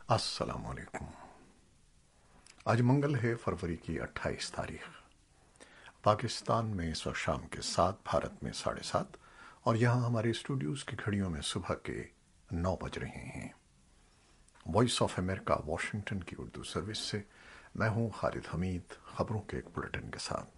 अस्सलाम वालेकुम। आज मंगल है, फरवरी की 28 तारीख। पाकिस्तान में इस वक्त शाम के 7, भारत में 7:30 और यहाँ हमारे स्टूडियोज़ की घड़ियों में सुबह के 9 बज रहे हैं। वॉइस ऑफ अमेरिका वाशिंगटन की उर्दू सर्विस से मैं हूँ खालिद हमीद, खबरों के एक बुलेटिन के साथ।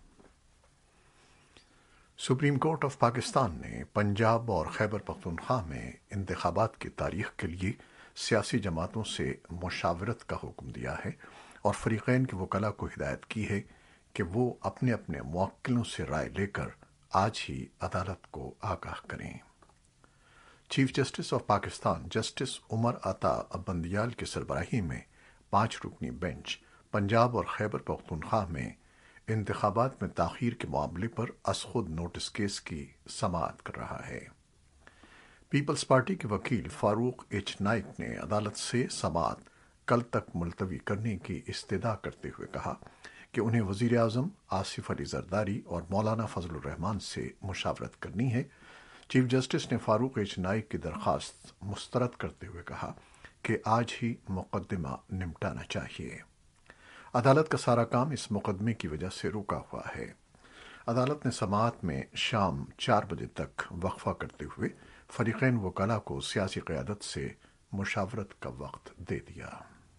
सुप्रीम कोर्ट ऑफ पाकिस्तान ने पंजाब और खैबर पख्तूनख्वा में इंतखाबात की तारीख के लिए सियासी जमातों से मुशावरत का हुक्म दिया है और फरीकैन के वकला को हिदायत की है कि वो अपने अपने मुवक्किलों से राय लेकर आज ही अदालत को आगाह करें। Chief justice of Pakistan justice Umar Ata Bandial की सरबराही में 5 रुकनी बेंच पंजाब और खैबर पख्तूनख्वा में इंतखाबात में ताखीर के मामले पर असखुद नोटिस केस की समाअत कर रहा है। पीपल्स पार्टी के वकील फारूक एच नाइक ने अदालत से समाअत कल तक मुलतवी करने की इस्तदा करते हुए कहा कि उन्हें वजीर आज़म आसिफ अली जरदारी और मौलाना फजलुर रहमान से मुशावरत करनी है। चीफ जस्टिस ने फारूक एच नाइक की दरख्वास्त मुस्तरद करते हुए कहा कि आज ही मुकदमा निपटाना चाहिए। अदालत का सारा काम इस मुकदमे की वजह से रुका हुआ है। अदालत ने समाअत में शाम 4 बजे तक वक्फा करते हुए फरीकैन वकला को सियासी क़यादत से मुशावरत का वक्त दे दिया।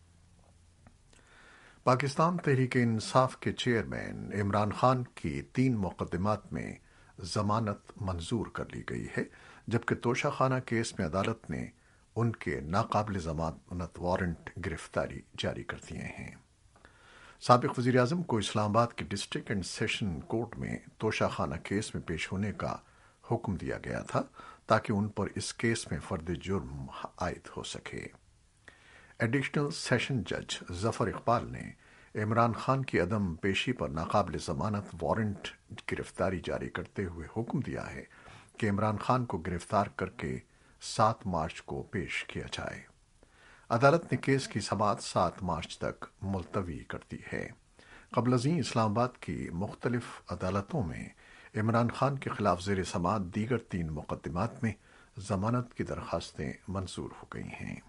पाकिस्तान तहरीक-ए-इंसाफ के चेयरमैन इमरान खान की 3 मुकदमात में जमानत मंजूर कर ली गई है, जबकि तोशाखाना केस में अदालत ने उनके नाकाबिल जमानत वारंट गिरफ्तारी जारी कर दिए हैं। साबिक वज़ीर आज़म को इस्लामाबाद के डिस्ट्रिक्ट एंड सेशन कोर्ट में तोशाखाना केस में पेश होने का हुक्म दिया गया था ताकि उन पर इस केस में फर्द जुर्म आयद हो सके। एडिशनल सेशन जज जफर इकबाल ने इमरान खान की अदम पेशी पर नाकाबिल जमानत वारंट गिरफ्तारी जारी करते हुए हुक्म दिया है कि इमरान खान को गिरफ्तार करके 7 मार्च को पेश किया जाए। अदालत ने केस की समाअत 7 मार्च तक मुलतवी कर दी है। क़ब्ल-अज़ीं इस्लामाबाद की मुख्तलिफ अदालतों में इमरान खान के खिलाफ ज़ेर समाअत दीगर 3 मुकदमात में जमानत की दरख्वास्तें मंजूर हो गई हैं।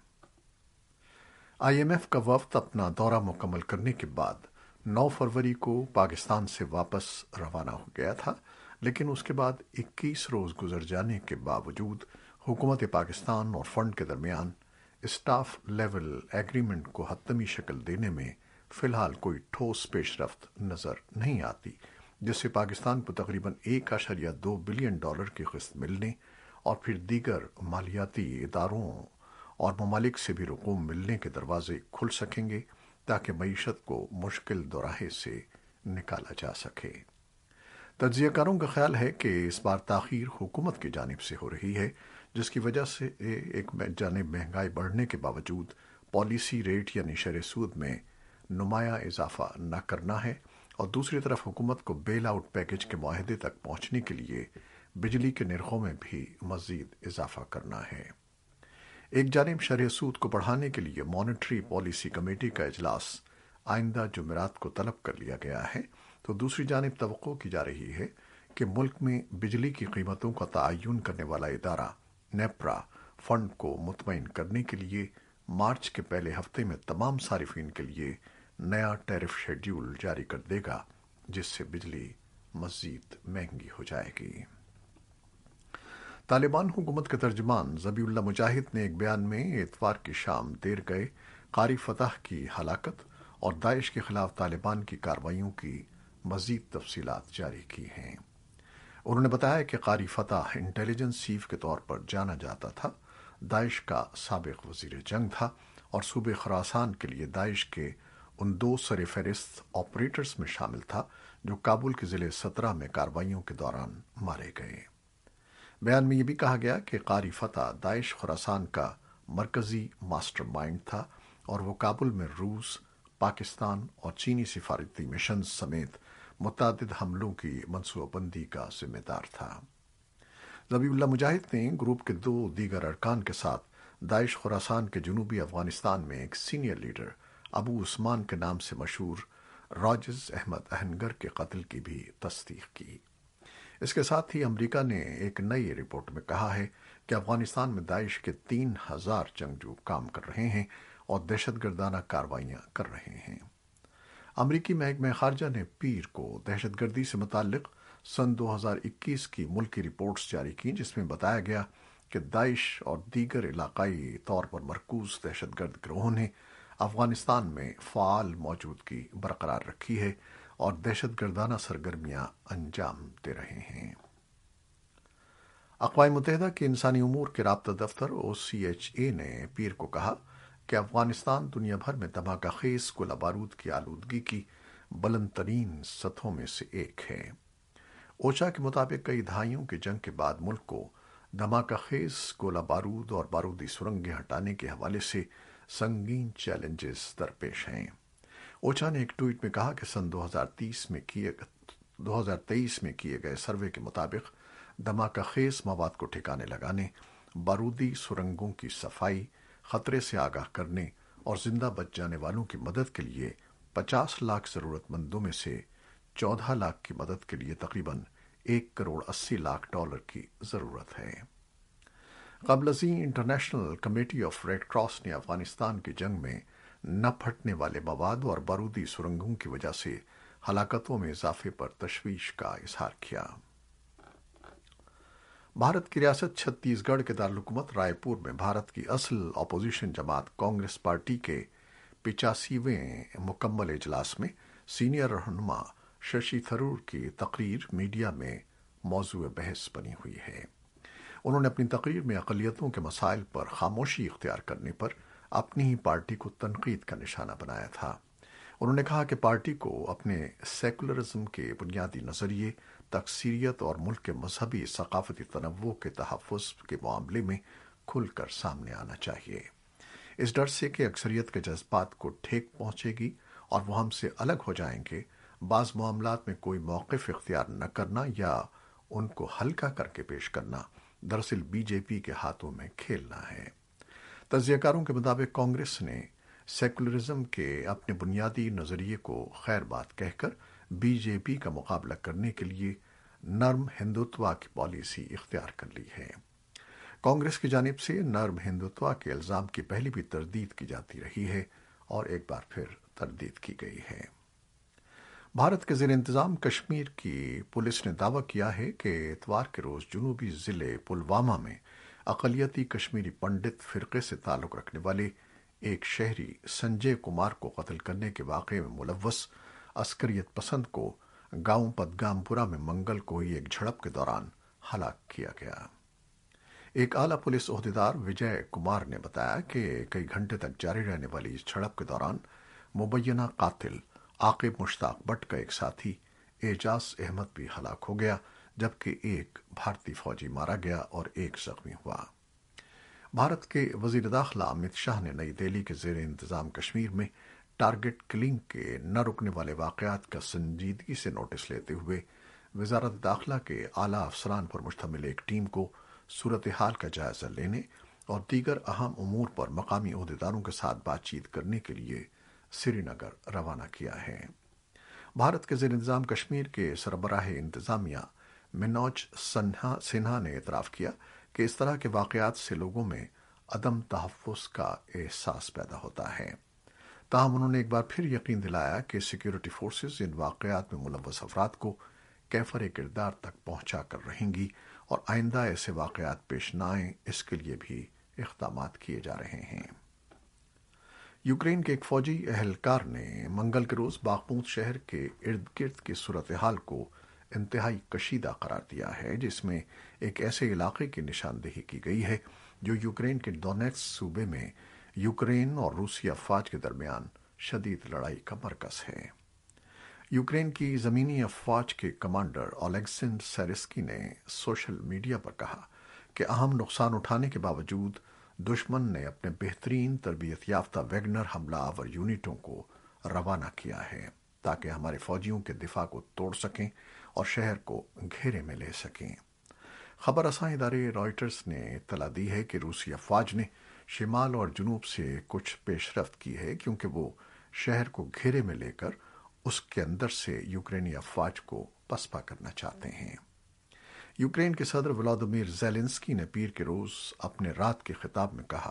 IMF का वफ़द अपना दौरा मुकम्मल करने के बाद 9 फरवरी को पाकिस्तान से वापस रवाना हो गया था, लेकिन उसके बाद 21 रोज़ गुजर जाने के बावजूद हुकूमत पाकिस्तान और फंड के दरमियान स्टाफ लेवल एग्रीमेंट को हतमी शक्ल देने में फ़िलहाल कोई ठोस पेशरफ्त नज़र नहीं आती, जिससे पाकिस्तान को तकरीबन $1.2 बिलियन की किस्त मिलने और फिर दीगर मालियाती इदारों और ममालिक से भी रकूम मिलने के दरवाजे खुल सकेंगे ताकि मईशत को मुश्किल दोराहे से निकाला जा सके। तज्ज़ियाकारों का ख्याल है कि इस बार ताख़ीर हुकूमत की जानिब से हो रही है, जिसकी वजह से एक जानिब महंगाई बढ़ने के बावजूद पॉलिसी रेट यानी शरह सूद में नुमाया इजाफा न करना है और दूसरी तरफ हुकूमत को बेल आउट पैकेज के मुआहदे तक पहुंचने के लिए बिजली के निर्खों में भी मज़ीद इजाफा करना है। एक जानिब शरह सूद को बढ़ाने के लिए मॉनेटरी पॉलिसी कमेटी का इजलास आइंदा जुमेरात को तलब कर लिया गया है, तो दूसरी जानिब तवक्को की जा रही है कि मुल्क में बिजली की कीमतों का तयन करने वाला इदारा नेप्रा फंड को मुतमईन करने के लिए मार्च के पहले हफ्ते में तमाम सारिफिन के लिए नया टैरिफ शेड्यूल जारी कर देगा, जिससे बिजली मज़ीद महंगी हो जाएगी। तालिबान हुकूमत के तर्जमान ज़बीउल्लाह मुजाहिद ने एक बयान में इतवार की शाम देर गए कारी फतह की हलाकत और दाइश के खिलाफ तालिबान की कार्रवाइयों की मज़ीद तफसीलात जारी की हैं। उन्होंने बताया कि कारी फतह इंटेलिजेंस चीफ के तौर पर जाना जाता था, दाइश का साबिक वजीर जंग था और सूबे खुरासान के लिए दाइश के उन 2 सर फहरिस्त ऑपरेटर्स में शामिल था जो काबुल के ज़िले 17 में कार्रवाइयों के दौरान मारे गए। बयान में यह भी कहा गया कि कारी फतह दाइश खुरासान का मरकजी मास्टरमाइंड था और वो काबुल में रूस, पाकिस्तान और चीनी सिफारती मिशन समेत मुतअद्दिद हमलों की मनसूबाबंदी का जिम्मेदार था। ज़बीउल्लाह मुजाहिद ने ग्रुप के 2 दीगर अरकान के साथ दाइश खुरासान के जनूबी अफगानिस्तान में एक सीनियर लीडर अबू उस्मान के नाम से मशहूर राजिज अहमद अहनगर के कत्ल की भी तस्दीक की। इसके साथ ही अमेरिका ने एक नई रिपोर्ट में कहा है कि अफगानिस्तान में दाइश के 3000 जंगजू काम कर रहे हैं اور دہشت گردانہ کارروائیاں کر رہے ہیں۔ امریکی محکمہ خارجہ نے پیر کو دہشت گردی سے متعلق سن 2021 کی ملکی رپورٹس جاری کی، جس میں بتایا گیا کہ داعش اور دیگر علاقائی طور پر مرکوز دہشت گرد گروہوں نے افغانستان میں فعال موجودگی برقرار رکھی ہے اور دہشت گردانہ سرگرمیاں انجام دے رہے ہیں۔ اقوام متحدہ کے انسانی امور کے رابطہ دفتر OCHA نے پیر کو کہا کہ افغانستان دنیا بھر میں دھماکہ خیز گولہ بارود کی آلودگی کی بلند ترین سطحوں میں سے ایک ہے۔ اوچا کے مطابق کئی دہائیوں کی جنگ کے بعد ملک کو دھماکہ خیز گولہ بارود اور بارودی سرنگیں ہٹانے کے حوالے سے سنگین چیلنجز درپیش ہیں۔ اوچا نے ایک ٹویٹ میں کہا کہ سن 2023 میں کیے گئے سروے کے مطابق دھماکہ خیز مواد کو ٹھکانے لگانے، بارودی سرنگوں کی صفائی، خطرے سے آگاہ کرنے اور زندہ بچ جانے والوں کی مدد کے لیے 50 لاکھ ضرورت مندوں میں سے 14 لاکھ کی مدد کے لیے تقریباً 1,80,00,000 کی ضرورت ہے۔ قبل ازیں international committee of Red Cross نے افغانستان کی جنگ میں نہ پھٹنے والے مواد اور بارودی سرنگوں کی وجہ سے ہلاکتوں میں اضافے پر تشویش کا اظہار کیا۔ بھارت کی ریاست چھتیس گڑھ کے دارالحکومت رائے پور میں بھارت کی اصل اپوزیشن جماعت کانگریس پارٹی کے 85ویں مکمل اجلاس میں سینئر رہنما ششی تھرور کی تقریر میڈیا میں موضوع بحث بنی ہوئی ہے۔ انہوں نے اپنی تقریر میں اقلیتوں کے مسائل پر خاموشی اختیار کرنے پر اپنی ہی پارٹی کو تنقید کا نشانہ بنایا تھا۔ انہوں نے کہا کہ پارٹی کو اپنے سیکولرزم کے بنیادی نظریے، تکثیریت اور ملک کے مذہبی ثقافتی تنوع کے تحفظ کے معاملے میں کھل کر سامنے آنا چاہیے، اس ڈر سے کہ اکثریت کے جذبات کو ٹھیک پہنچے گی اور وہ ہم سے الگ ہو جائیں گے۔ بعض معاملات میں کوئی موقف اختیار نہ کرنا یا ان کو ہلکا کر کے پیش کرنا دراصل BJP کے ہاتھوں میں کھیلنا ہے۔ تجزیہ کاروں کے مطابق کانگریس نے سیکولرزم کے اپنے بنیادی نظریے کو خیر بات کہہ کر BJP کا مقابلہ کرنے کے لیے نرم ہندوتوا کی پالیسی اختیار کر لی ہے۔ کانگریس کی جانب سے نرم ہندوتوا کے الزام کی پہلے بھی تردید کی جاتی رہی ہے اور ایک بار پھر تردید کی گئی ہے۔ بھارت کے زیر انتظام کشمیر کی پولیس نے دعویٰ کیا ہے کہ اتوار کے روز جنوبی ضلع پلوامہ میں اقلیتی کشمیری پنڈت فرقے سے تعلق رکھنے والے ایک شہری سنجے کمار کو قتل کرنے کے واقعے میں ملوث عسکریت پسند کو گاؤں پدگام پورہ میں منگل کو ہوئی ایک جھڑپ کے دوران ہلاک کیا گیا۔ ایک اعلیٰ پولیس عہدیدار وجے کمار نے بتایا کہ کئی گھنٹے تک جاری رہنے والی اس جھڑپ کے دوران مبینہ قاتل عاقب مشتاق بٹ کا ایک ساتھی اعجاز احمد بھی ہلاک ہو گیا، جبکہ ایک بھارتی فوجی مارا گیا اور ایک زخمی ہوا۔ بھارت کے وزیر داخلہ امت شاہ نے نئی دہلی کے زیر انتظام کشمیر میں ٹارگٹ کلنگ کے نہ رکنے والے واقعات کا سنجیدگی سے نوٹس لیتے ہوئے وزارت داخلہ کے اعلیٰ افسران پر مشتمل ایک ٹیم کو صورتحال کا جائزہ لینے اور دیگر اہم امور پر مقامی عہدیداروں کے ساتھ بات چیت کرنے کے لیے سری نگر روانہ کیا ہے۔ بھارت کے زیر انتظام کشمیر کے سربراہ انتظامیہ منوج سنہا نے اعتراف کیا کہ اس طرح کے واقعات سے لوگوں میں عدم تحفظ کا احساس پیدا ہوتا ہے۔ تاہم انہوں نے ایک بار پھر یقین دلایا کہ سیکیورٹی فورسز ان واقعات میں ملوث افراد کو کیفر کردار تک پہنچا کر رہیں گی اور آئندہ ایسے واقعات پیش نہ آئیں، اس کے لیے بھی اقدامات کیے جا رہے ہیں۔ یوکرین کے ایک فوجی اہلکار نے منگل کے روز باخموت شہر کے ارد گرد کی صورتحال کو انتہائی کشیدہ قرار دیا ہے، جس میں ایک ایسے علاقے کی نشاندہی کی گئی ہے جو یوکرین کے ڈونیٹس صوبے میں یوکرین اور روسی افواج کے درمیان شدید لڑائی کا مرکز ہے۔ یوکرین کی زمینی افواج کے کمانڈر اولیگزینڈر سیرسکی نے سوشل میڈیا پر کہا کہ اہم نقصان اٹھانے کے باوجود دشمن نے اپنے بہترین تربیت یافتہ ویگنر حملہ آور یونٹوں کو روانہ کیا ہے تاکہ ہمارے فوجیوں کے دفاع کو توڑ سکیں اور شہر کو گھیرے میں لے سکیں۔ خبر رساں ادارے رائٹرز نے اطلاع دی ہے کہ روسی افواج نے شمال اور جنوب سے کچھ پیش رفت کی ہے کیونکہ وہ شہر کو گھیرے میں لے کر اس کے اندر سے یوکرینی افواج کو پسپا کرنا چاہتے ہیں۔ یوکرین کے صدر ولادیمیر زیلنسکی نے پیر کے روز اپنے رات کے خطاب میں کہا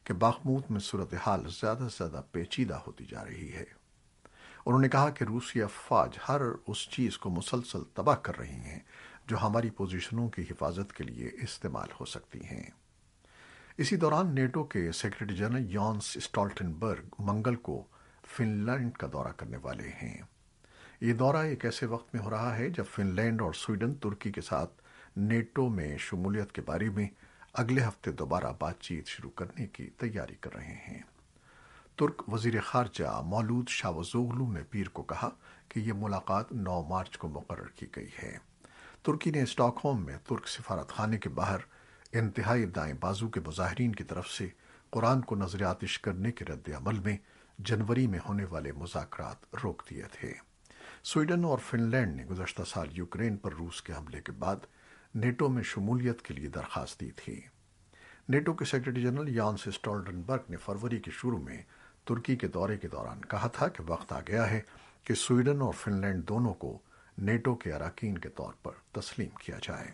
کہ باخمود میں صورتحال زیادہ سے زیادہ پیچیدہ ہوتی جا رہی ہے۔ انہوں نے کہا کہ روسی افواج ہر اس چیز کو مسلسل تباہ کر رہی ہیں جو ہماری پوزیشنوں کی حفاظت کے لیے استعمال ہو سکتی ہیں۔ اسی دوران نیٹو کے سیکرٹری جنرل یانس اسٹالٹنبرگ منگل کو فن لینڈ کا دورہ کرنے والے ہیں۔ یہ دورہ ایک ایسے وقت میں ہو رہا ہے جب فن لینڈ اور سویڈن ترکی کے ساتھ نیٹو میں شمولیت کے بارے میں اگلے ہفتے دوبارہ بات چیت شروع کرنے کی تیاری کر رہے ہیں۔ ترک وزیر خارجہ مولود شاوزوغلو نے پیر کو کہا کہ یہ ملاقات 9 مارچ کو مقرر کی گئی ہے۔ ترکی نے اسٹاک ہوم میں ترک سفارت خانے کے باہر انتہائی دائیں بازو کے مظاہرین کی طرف سے قرآن کو نظر آتش کرنے کے رد عمل میں جنوری میں ہونے والے مذاکرات روک دیے تھے۔ سویڈن اور فن لینڈ نے گزشتہ سال یوکرین پر روس کے حملے کے بعد نیٹو میں شمولیت کے لیے درخواست دی تھی۔ نیٹو کے سیکرٹری جنرل یانس اسٹالٹنبرگ نے فروری کے شروع میں ترکی کے دورے کے دوران کہا تھا کہ وقت آ گیا ہے کہ سویڈن اور فن لینڈ دونوں کو نیٹو کے اراکین کے طور پر تسلیم کیا جائے۔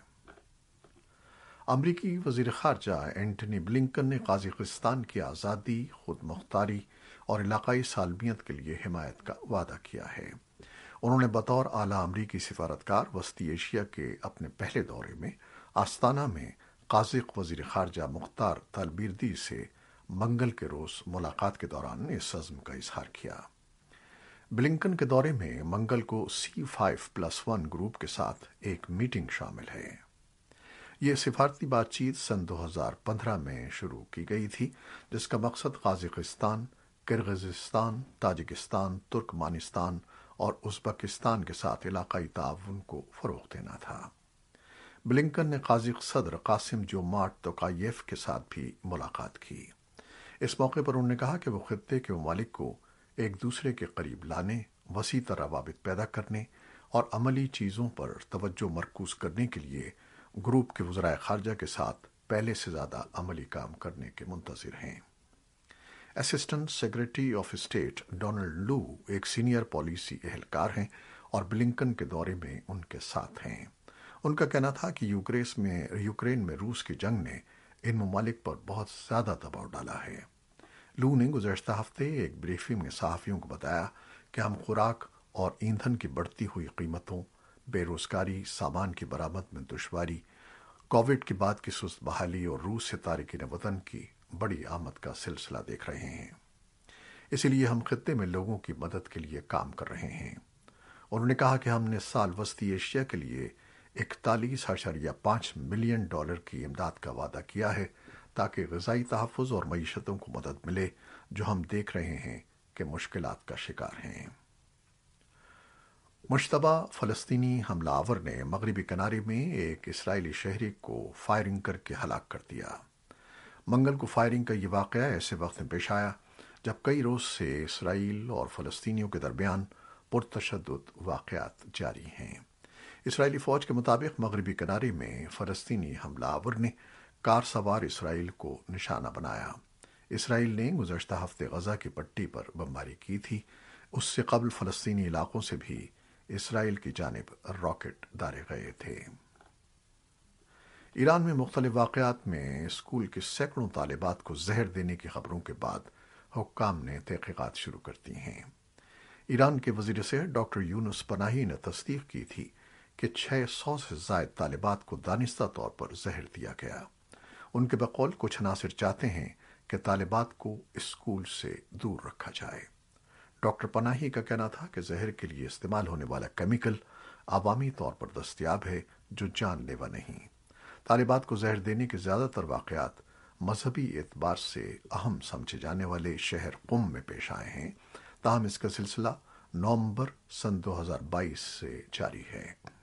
امریکی وزیر خارجہ اینٹنی بلنکن نے قازقستان کی آزادی، خود مختاری اور علاقائی سالمیت کے لیے حمایت کا وعدہ کیا ہے۔ انہوں نے بطور اعلیٰ امریکی سفارتکار وسطی ایشیا کے اپنے پہلے دورے میں آستانہ میں قازق وزیر خارجہ مختار تالبیردی سے منگل کے روز ملاقات کے دوران اس عزم کا اظہار کیا۔ بلنکن کے دورے میں منگل کو C5+1 گروپ کے ساتھ ایک میٹنگ شامل ہے۔ یہ سفارتی بات چیت سن 2015 میں شروع کی گئی تھی، جس کا مقصد قازقستان، کرغزستان، تاجکستان، ترکمانستان اور ازبکستان کے ساتھ علاقائی تعاون کو فروغ دینا تھا۔ بلنکن نے قازق صدر قاسم جومارٹ توقایف کے ساتھ بھی ملاقات کی۔ اس موقع پر انہوں نے کہا کہ وہ خطے کے ممالک کو ایک دوسرے کے قریب لانے، وسیع تر روابط پیدا کرنے اور عملی چیزوں پر توجہ مرکوز کرنے کے لیے گروپ کے وزرائے خارجہ کے ساتھ پہلے سے زیادہ عملی کام کرنے کے منتظر ہیں۔ Assistant secretary of state Donald Lu ایک سینئر پالیسی اہلکار ہیں اور بلنکن کے دورے میں ان کے ساتھ ہیں۔ ان کا کہنا تھا کہ یوکرین میں روس کی جنگ نے ان ممالک پر بہت زیادہ دباؤ ڈالا ہے۔ لو نے گزشتہ ہفتے ایک بریفنگ میں صحافیوں کو بتایا کہ ہم خوراک اور ایندھن کی بڑھتی ہوئی قیمتوں، بے روزگاری، سامان کی برآمد میں دشواری، کووڈ کے بعد کی سست بحالی اور روس سے تارکین وطن کی بڑی آمد کا سلسلہ دیکھ رہے ہیں۔ اسی لیے ہم خطے میں لوگوں کی مدد کے لیے کام کر رہے ہیں۔ انہوں نے کہا کہ ہم نے سال وسطی ایشیا کے لیے 41.5 ملین ڈالر کی امداد کا وعدہ کیا ہے تاکہ غذائی تحفظ اور معیشتوں کو مدد ملے جو ہم دیکھ رہے ہیں کہ مشکلات کا شکار ہیں۔ مشتبہ فلسطینی حملہ آور نے مغربی کنارے میں ایک اسرائیلی شہری کو فائرنگ کر کے ہلاک کر دیا۔ منگل کو فائرنگ کا یہ واقعہ ایسے وقت میں پیش آیا جب کئی روز سے اسرائیل اور فلسطینیوں کے درمیان پرتشدد واقعات جاری ہیں۔ اسرائیلی فوج کے مطابق مغربی کنارے میں فلسطینی حملہ آور نے کار سوار اسرائیل کو نشانہ بنایا۔ اسرائیل نے گزشتہ ہفتے غزہ کی پٹی پر بمباری کی تھی۔ اس سے قبل فلسطینی علاقوں سے بھی اسرائیل کی جانب راکٹ داغے گئے تھے۔ ایران میں مختلف واقعات میں اسکول کے سینکڑوں طالبات کو زہر دینے کی خبروں کے بعد حکام نے تحقیقات شروع کر دی ہیں۔ ایران کے وزیر صحت ڈاکٹر یونس پناہی نے تصدیق کی تھی کہ 600 سے زائد طالبات کو دانستہ طور پر زہر دیا گیا۔ ان کے بقول کچھ عناصر چاہتے ہیں کہ طالبات کو اسکول سے دور رکھا جائے۔ ڈاکٹر پناہی کا کہنا تھا کہ زہر کے لیے استعمال ہونے والا کیمیکل عوامی طور پر دستیاب ہے جو جان لیوا نہیں۔ طالبات کو زہر دینے کے زیادہ تر واقعات مذہبی اعتبار سے اہم سمجھے جانے والے شہر قم میں پیش آئے ہیں، تاہم اس کا سلسلہ نومبر سن 2022 سے جاری ہے۔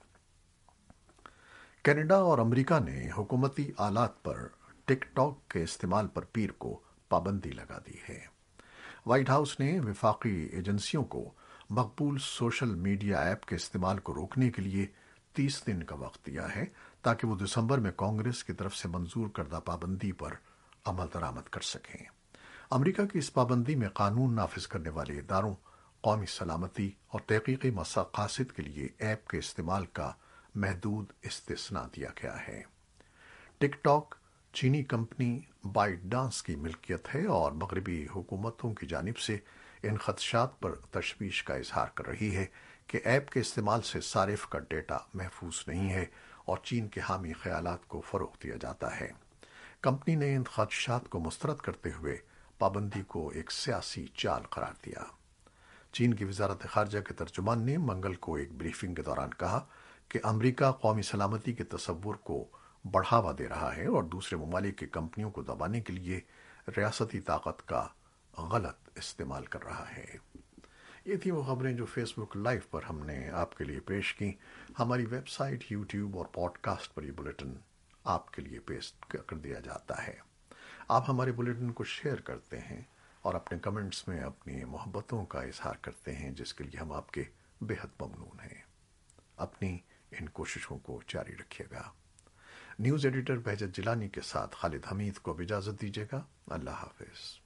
کینیڈا اور امریکہ نے حکومتی آلات پر ٹک ٹاک کے استعمال پر پیر کو پابندی لگا دی ہے۔ وائٹ ہاؤس نے وفاقی ایجنسیوں کو مقبول سوشل میڈیا ایپ کے استعمال کو روکنے کے لیے 30 دن کا وقت دیا ہے تاکہ وہ دسمبر میں کانگریس کی طرف سے منظور کردہ پابندی پر عمل درآمد کر سکیں۔ امریکہ کی اس پابندی میں قانون نافذ کرنے والے اداروں، قومی سلامتی اور تحقیقی مقاصد کے لیے ایپ کے استعمال کا محدود استثناء دیا گیا ہے۔ ٹک ٹاک चीनी कंपनी बाइट डांस की मिल्कियत है और मगरबी हुकूमतों की जानिब से इन खदशात पर तशवीश का इजहार कर रही है कि ऐप के इस्तेमाल से सारिफ का डेटा महफूज नहीं है और चीन के हामी ख्यालात को फ़रोग़ दिया जाता है। कंपनी ने इन खदशात को मुस्तरद करते हुए पाबंदी को एक सियासी चाल करार दिया। चीन की वजारत खारजा के तर्जुमान ने मंगल को एक ब्रीफिंग के दौरान कहा कि अमरीका कौमी सलामती के तस्वुर को बढ़ावा दे रहा है और दूसरे ममालिक की कंपनियों को दबाने के लिए रियासती ताकत का गलत इस्तेमाल कर रहा है। ये थी वो खबरें जो फेसबुक लाइव पर हमने आपके लिए पेश की। हमारी वेबसाइट, यूट्यूब और पॉडकास्ट पर ये बुलेटिन आपके लिए पेश कर दिया जाता है। आप हमारे बुलेटिन को शेयर करते हैं और अपने कमेंट्स में अपनी मोहब्बतों का इजहार करते हैं, जिसके लिए हम आपके बेहद ममनून हैं। अपनी इन कोशिशों को जारी रखिएगा। न्यूज़ एडिटर बहजत जिलानी के साथ खालिद हमीद को अब इजाज़त दीजिएगा। अल्लाह हाफिज़।